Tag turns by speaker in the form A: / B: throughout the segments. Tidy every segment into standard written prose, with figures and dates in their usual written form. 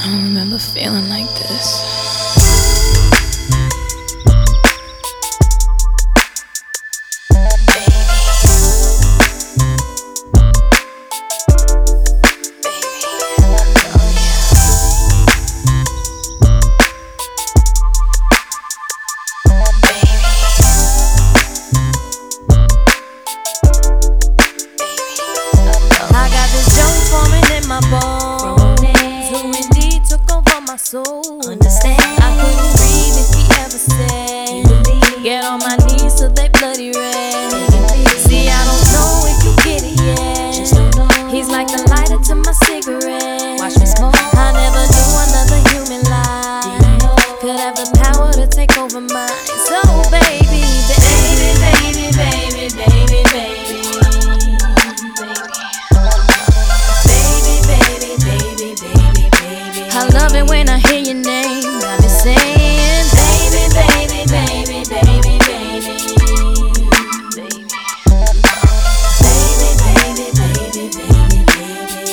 A: don't remember feeling like this.
B: My bones, who indeed took over my soul. Understand, I couldn't breathe if he ever said, get on my knees till they bloody red. See, I don't know if you get it yet. He's like the lighter to my cigarette. Watch me smoke. I never knew another human life could have the power to take over mine. So baby, baby, baby, baby, baby, baby. I love it when I hear your name. I've been saying, baby, baby, baby, baby, baby, baby, baby, baby, baby, baby.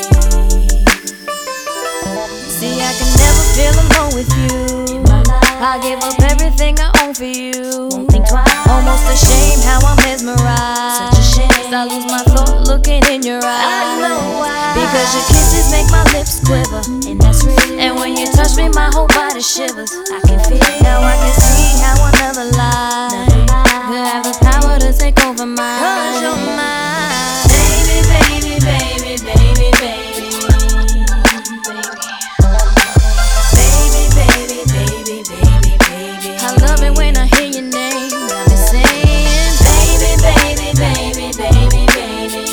B: See, I can never feel alone with you. I give up everything I own for you. Won't think twice. Almost ashamed how I'm mesmerized. Such a shame. I lose my thought looking in your eyes. I know why. Because your kisses make my lips quiver, and that's real. And when you touch me, my whole body shivers. I can feel it. Now I can see how another life could have the power to take over mine. 'Cause you're mine, baby, baby, baby, baby, baby, baby, baby, baby, baby, baby. I love it when I hear your name. I've been saying, baby, baby, baby, baby, baby.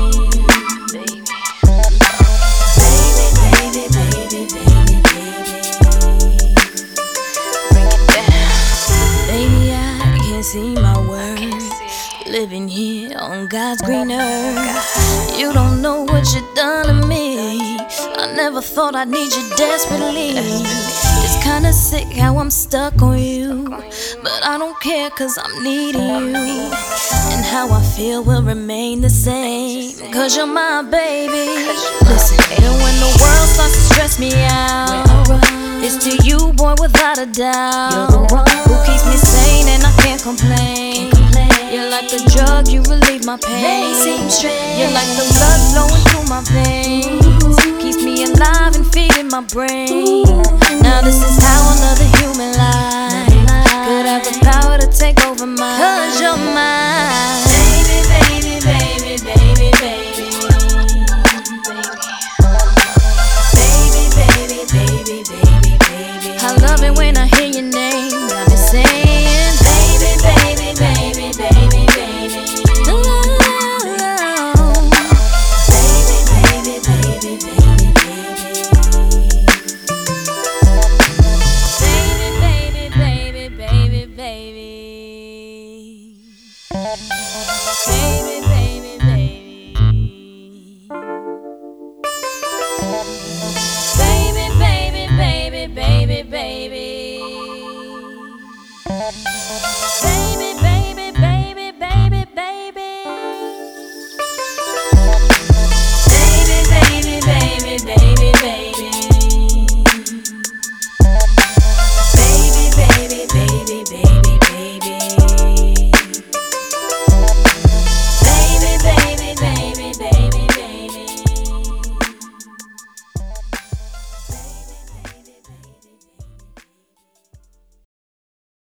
B: See my worth, living here on God's green earth. You don't know what you've done to me. I never thought I'd need you desperately. It's kinda sick how I'm stuck on you, but I don't care 'cause I'm needing you. And how I feel will remain the same, 'cause you're my baby. Listen, and when the world starts to stress me out, it's to you, boy, without a doubt. You're the one who keeps me sane and I can't complain. You're like a drug, you relieve my pain. You're like the blood flowing through my veins, keeps me alive and feeding my brain. Now this is how another human life could have the power to take over mine. 'Cause you're mine.